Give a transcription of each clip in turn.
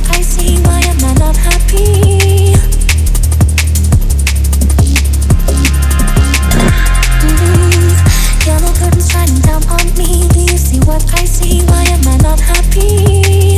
I see? Why am I not happy? Yellow curtains shining down on me. Do you see what I see? Why am I not happy?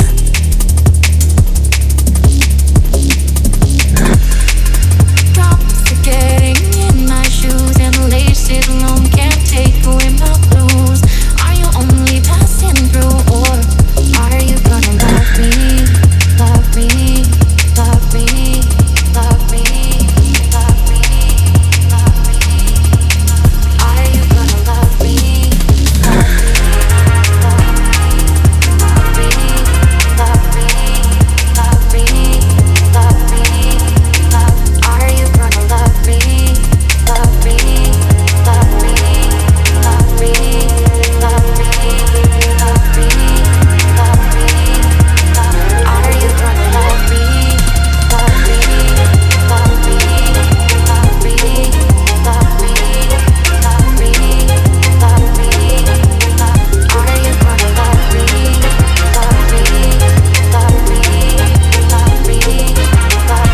Drops are getting in my shoes and laces alone can't take away my blues. Are you only passing through, or are you gonna love me? Love me, love me, love me, love me, love me. Are you gonna love me? Love me, love me, love me, love me, love me, love. Are you gonna love me? Love me, love me, love me, love me, love me, love me, love. Are you gonna love me? Love me, love me, love me, love me, love me, love me, love. Are you gonna love me? Love me, love me, love me, love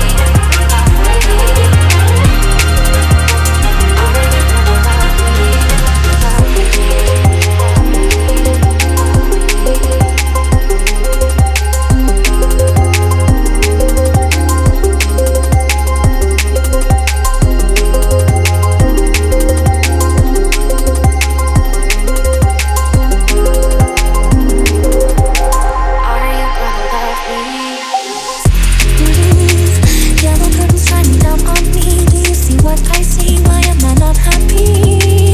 Yellow curtains shining down on me. Do you see what I see? Why am I not happy?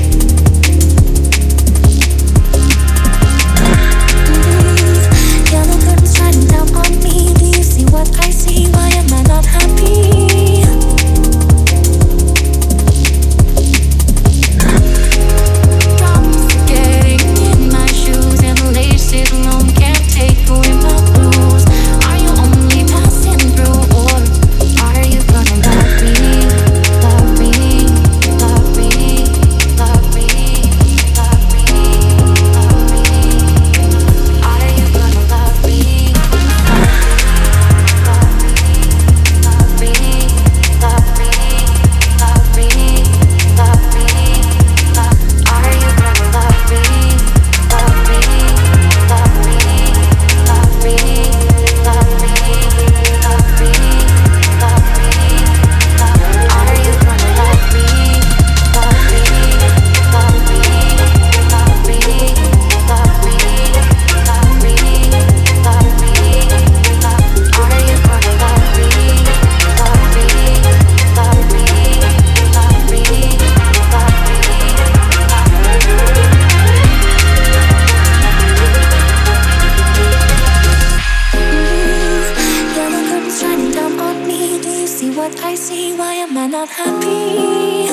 Yellow curtains shining down on me. Do you see what I see? Why am I not happy? Drops are getting in my shoes and laces alone can't take away my blues. Are you only passing through, or are you gonna love me? Love me, love me, love me, love me, love me. Are you gonna love me? Love me, love me, love me, love me, love. Are you gonna love me? Love me, love me, love me, love me, love me, love me, love. Are you gonna love me? Love me, love me, love me, love me, love me, love me, love. Are you gonna love me? Love me, love me, love me, love me, Yellow curtains shining down on me. Do you see what I see? Why am I not happy?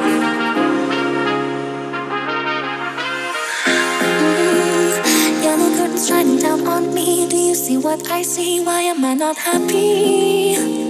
Yellow curtains shining down on me. Do you see what I see? Why am I not happy?